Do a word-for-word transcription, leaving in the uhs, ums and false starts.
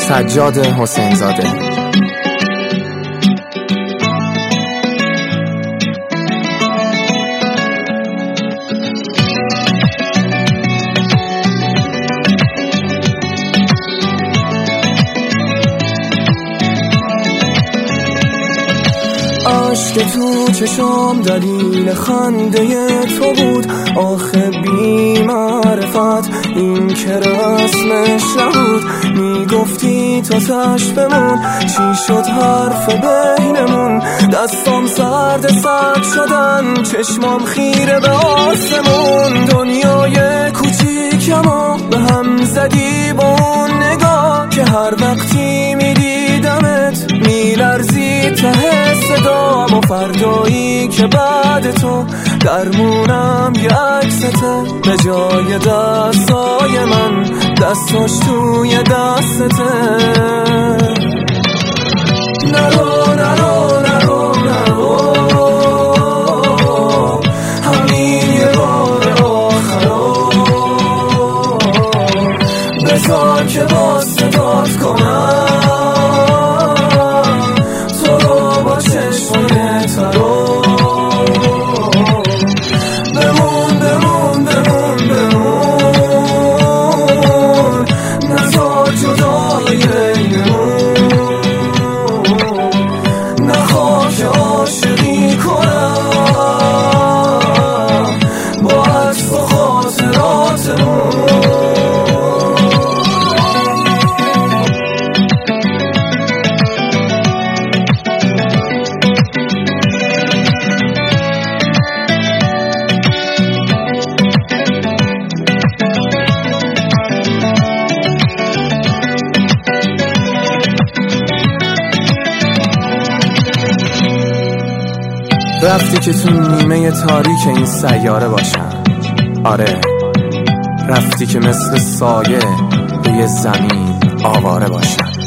سجاد حسین زاده. عشق تو چشم دلیل خنده تو بود، آخه بی معرفت این که رسمش نبود. میگفتی تا تش بمون، چی شد حرف بینمون؟ دستام سرد سرد شدن، چشمام خیره به آسمون. دنیای کوچیکمو به هم زدی با اون نگاه که هر وقتی میدیدمت میلرزی ته صدام. و فردایی که بعد تو درمونم یه عکسته، به جای دستای من دستاش توی دستته. نرو نرو نرو نرو، همین یه بار آخرا، بذار که با صدات کنم تو رو با چشمای ترو. بمون بمون بمون بمون، نذار جدای اینمون. نخواه که عاشقی کنم با عکس و خاطراتمون. رفتی که تو نیمه تاریک این سیاره باشم، آره رفتی که مثل سایه روی زمین آواره باشم.